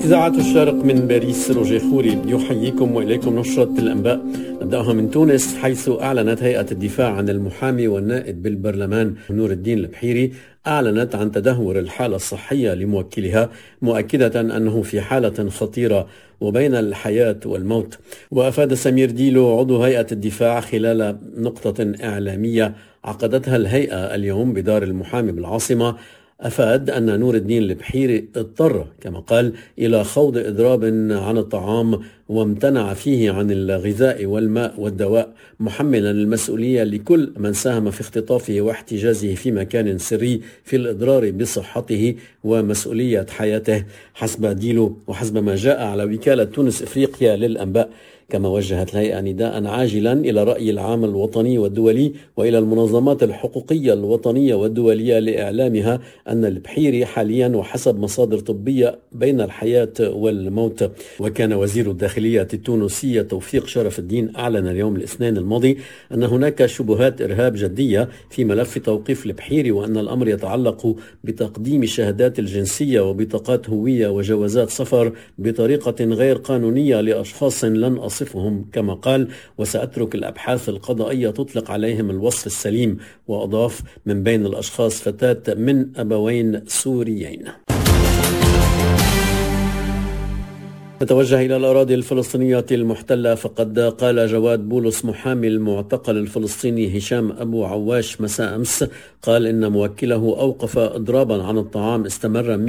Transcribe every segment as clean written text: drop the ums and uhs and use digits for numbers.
إذاعة الشارق من باريس، روجيه خوري يحييكم وإليكم نشرة الأنباء. نبدأها من تونس، حيث أعلنت هيئة الدفاع عن المحامي والنائب بالبرلمان نور الدين البحيري أعلنت عن تدهور الحالة الصحية لموكلها، مؤكدة أنه في حالة خطيرة وبين الحياة والموت. وأفاد سمير ديلو عضو هيئة الدفاع خلال نقطة إعلامية عقدتها الهيئة اليوم بدار المحامي بالعاصمة، أفاد أن نور الدين البحيري اضطر كما قال إلى خوض إضراب عن الطعام وامتنع فيه عن الغذاء والماء والدواء، محملا المسؤولية لكل من ساهم في اختطافه واحتجازه في مكان سري في الإضرار بصحته ومسؤولية حياته حسب ديلو وحسب ما جاء على وكالة تونس إفريقيا للأنباء. كما وجهت الهيئة نداء عاجلا إلى الرأي العام الوطني والدولي وإلى المنظمات الحقوقية الوطنية والدولية لإعلامها أن البحيري حاليا وحسب مصادر طبية بين الحياة والموت. وكان وزير الداخلية التونسية توفيق شرف الدين أعلن اليوم الاثنين الماضي أن هناك شبهات إرهاب جدية في ملف توقيف البحيري، وأن الأمر يتعلق بتقديم شهادات الجنسية وبطاقات هوية وجوازات سفر بطريقة غير قانونية لأشخاص لن أصفهم كما قال، وسأترك الأبحاث القضائية تطلق عليهم الوصف السليم. وأضاف من بين الأشخاص فتاة من أبوين سوريين. نتوجه إلى الأراضي الفلسطينية المحتلة، فقد قال جواد بولس محامي المعتقل الفلسطيني هشام أبو عواش مساء أمس، قال إن موكله أوقف إضرابا عن الطعام استمر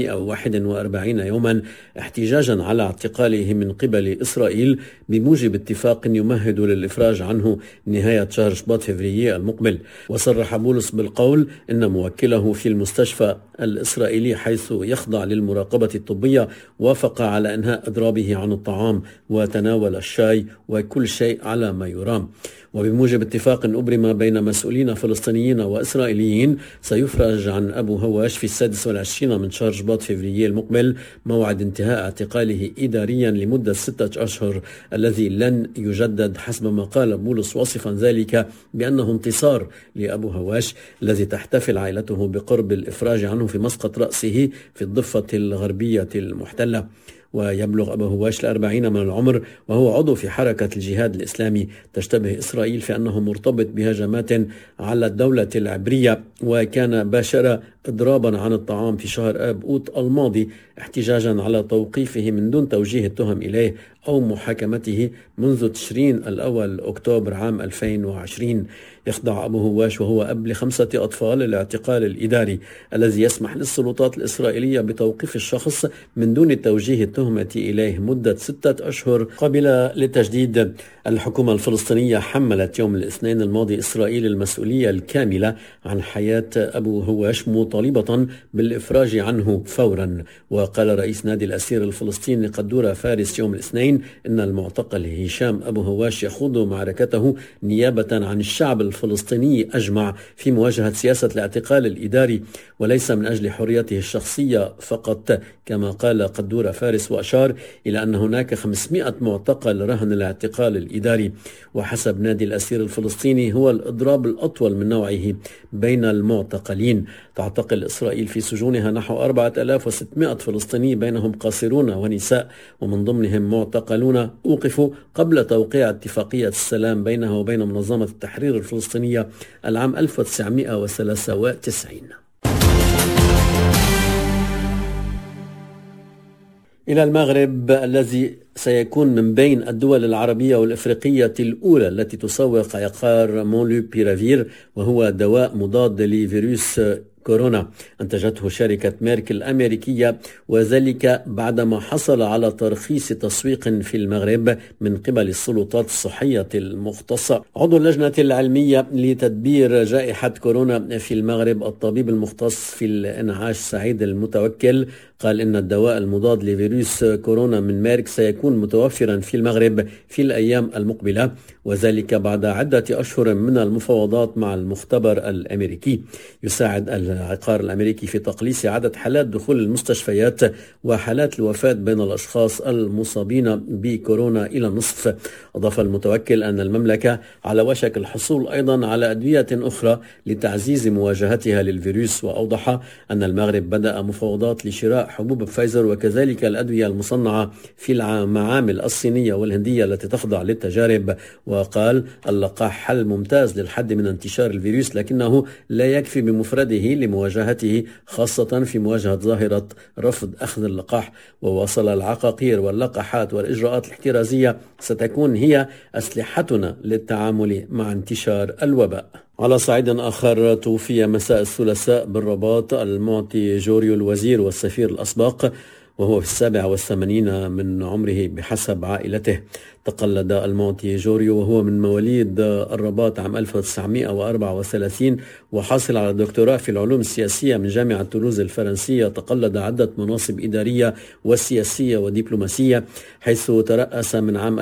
141 يوما احتجاجا على اعتقاله من قبل إسرائيل بموجب اتفاق يمهد للإفراج عنه نهاية شهر شباط فبراير المقبل. وصرح بولس بالقول إن موكله في المستشفى الإسرائيلي حيث يخضع للمراقبة الطبية وافق على إنهاء إضرابه عن الطعام وتناول الشاي وكل شيء على ما يرام. وبموجب اتفاق أبرم بين مسؤولين فلسطينيين وإسرائيليين سيفرج عن أبو هواش في 26 من شهر شباط فبراير المقبل موعد انتهاء اعتقاله إداريا لمدة 6 أشهر الذي لن يجدد حسب ما قال بولس، واصفا ذلك بأنه انتصار لأبو هواش الذي تحتفل عائلته بقرب الإفراج عنه في مسقط رأسه في الضفة الغربية المحتلة. ويبلغ أبو هواش 40 من العمر، وهو عضو في حركة الجهاد الإسلامي تشتبه إسرائيل في أنه مرتبط بهجمات على الدولة العبرية، وكان باشر إضرابا عن الطعام في شهر آب أوت الماضي احتجاجا على توقيفه من دون توجيه التهم إليه أو محاكمته منذ تشرين الأول أكتوبر عام 2020. يخضع أبو هواش وهو أب ل5 أطفال الاعتقال الإداري الذي يسمح للسلطات الإسرائيلية بتوقيف الشخص من دون توجيه التهمة إليه مدة 6 أشهر قابلة للتجديد. الحكومة الفلسطينية حملت يوم الاثنين الماضي إسرائيل المسؤولية الكاملة عن حياة أبو هواش مطالبة بالإفراج عنه فورا. وقال رئيس نادي الأسير الفلسطيني قدورة فارس يوم الاثنين إن المعتقل هشام أبو هواش يخوض معركته نيابة عن الشعب الفلسطيني أجمع في مواجهة سياسة الاعتقال الإداري وليس من أجل حريته الشخصية فقط كما قال قدورة فارس، وأشار إلى أن هناك 500 معتقل رهن الاعتقال الإداري. وحسب نادي الأسير الفلسطيني هو الإضراب الأطول من نوعه بين المعتقلين. تعتقل إسرائيل في سجونها نحو 4600 فلسطيني بينهم قاصرون ونساء، ومن ضمنهم معتقلون أوقفوا قبل توقيع اتفاقية السلام بينها وبين منظمة التحرير الفلسطينية العام 1993. إلى المغرب الذي سيكون من بين الدول العربية والإفريقية الأولى التي تسوق عقار مولوبيرافير، وهو دواء مضاد لفيروس كورونا أنتجته شركة ميرك الأمريكية، وذلك بعدما حصل على ترخيص تسويق في المغرب من قبل السلطات الصحية المختصة. عضو اللجنة العلمية لتدبير جائحة كورونا في المغرب الطبيب المختص في الإنعاش سعيد المتوكل قال إن الدواء المضاد لفيروس كورونا من ميرك سيكون متوفرا في المغرب في الأيام المقبلة، وذلك بعد عدة أشهر من المفاوضات مع المختبر الأمريكي. يساعد العقار الأمريكي في تقليص عدد حالات دخول المستشفيات وحالات الوفاة بين الأشخاص المصابين بكورونا إلى النصف. أضاف المتوكل أن المملكة على وشك الحصول أيضا على أدوية أخرى لتعزيز مواجهتها للفيروس، وأوضح أن المغرب بدأ مفاوضات لشراء حبوب فايزر وكذلك الأدوية المصنعة في المعامل الصينية والهندية التي تخضع للتجارب. وقال اللقاح حل ممتاز للحد من انتشار الفيروس، لكنه لا يكفي بمفرده لمواجهته، خاصة في مواجهة ظاهرة رفض أخذ اللقاح. وواصل العقاقير واللقاحات والإجراءات الاحترازية ستكون هي أسلحتنا للتعامل مع انتشار الوباء. على صعيد آخر، توفي مساء الثلاثاء بالرباط المعطي جوريو الوزير والسفير الأسبق وهو في 87 من عمره بحسب عائلته. تقلد المعطي جوريو وهو من مواليد الرباط عام 1934 وحاصل على دكتوراه في العلوم السياسية من جامعة تولوز الفرنسية. تقلد عدة مناصب إدارية وسياسية ودبلوماسية، حيث ترأس من عام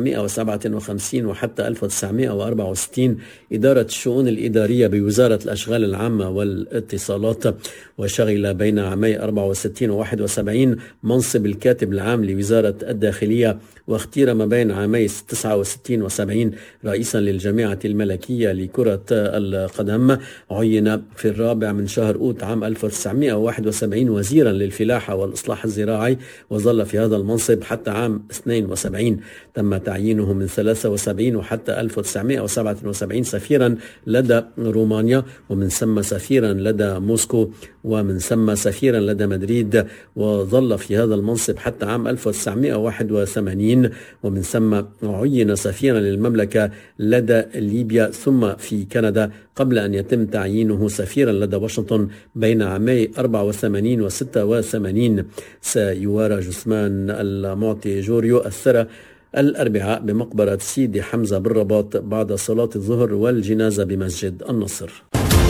1957 وحتى 1964 إدارة الشؤون الإدارية بوزارة الأشغال العامة والاتصالات، وشغل بين عامي 64 و 71 منصب الكاتب العام لوزارة الداخلية، واختير ما بين عامي 69 و 70 رئيسا للجامعة الملكية لكرة القدم. عين في 4 من شهر أوت عام 1971 وزيرا للفلاحة والإصلاح الزراعي، وظل في هذا المنصب حتى عام 72. تم تعيينه من 73 وحتى 1977 سفيرا لدى رومانيا، ومن ثم سفيرا لدى موسكو، ومن ثم سفيرا لدى مدريد، وظل في هذا المنصب حتى عام 1981. ومن ثم عين سفيرا للمملكة لدى ليبيا ثم في كندا، قبل أن يتم تعيينه سفيرا لدى واشنطن بين عامي 84 و 86. سيوارى جثمان المعطي جوريو الثرى الأربعاء بمقبرة سيدي حمزة بالرباط بعد صلاة الظهر والجنازة بمسجد النصر.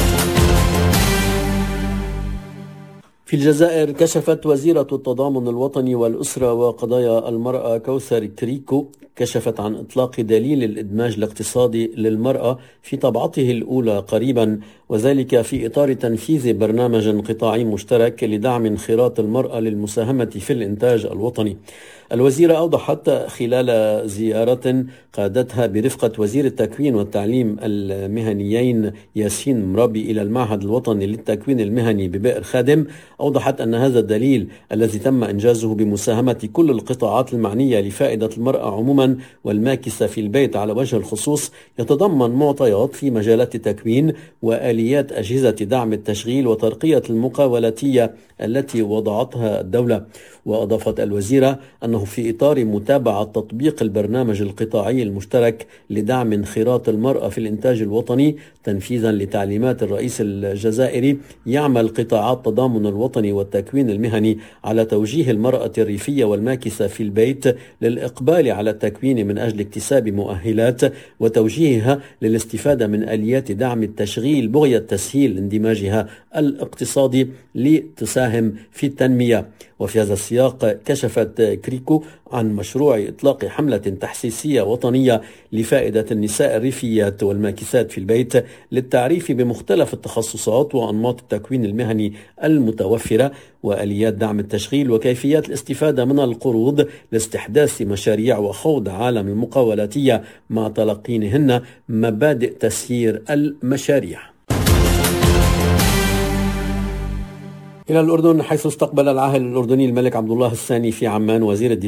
في الجزائر، كشفت وزيرة التضامن الوطني والأسرة وقضايا المرأة كوثر كريكو عن إطلاق دليل الإدماج الاقتصادي للمرأة في طبعته الأولى قريبا، وذلك في إطار تنفيذ برنامج قطاعي مشترك لدعم انخراط المرأة للمساهمة في الإنتاج الوطني. الوزيرة أوضحت خلال زيارة قادتها برفقة وزير التكوين والتعليم المهنيين ياسين مرابي إلى المعهد الوطني للتكوين المهني ببئر خادم، أوضحت أن هذا الدليل الذي تم إنجازه بمساهمة كل القطاعات المعنية لفائدة المرأة عموما والماكسة في البيت على وجه الخصوص يتضمن معطيات في مجالات التكوين وآليات أجهزة دعم التشغيل وترقية المقاولاتية التي وضعتها الدولة. وأضافت الوزيرة أنه في إطار متابعة تطبيق البرنامج القطاعي المشترك لدعم انخراط المرأة في الإنتاج الوطني تنفيذا لتعليمات الرئيس الجزائري، يعمل قطاعات التضامن الوطني والتكوين المهني على توجيه المرأة الريفية والماكسة في البيت للإقبال على التكوين من أجل اكتساب مؤهلات وتوجيهها للاستفادة من آليات دعم التشغيل بغية تسهيل اندماجها الاقتصادي لتساهم في التنمية. وفي هذا السياق كشفت كريكو عن مشروع إطلاق حملة تحسيسية وطنية لفائدة النساء الريفيات والماكسات في البيت للتعريف بمختلف التخصصات وأنماط التكوين المهني المتوفرة وآليات دعم التشغيل وكيفيات الاستفادة من القروض لاستحداث مشاريع وخوض عالم المقاولاتية مع تلقينهن مبادئ تسيير المشاريع. إلى الأردن، حيث استقبل العاهل الأردني الملك عبد الله الثاني في عمان وزير الدفاع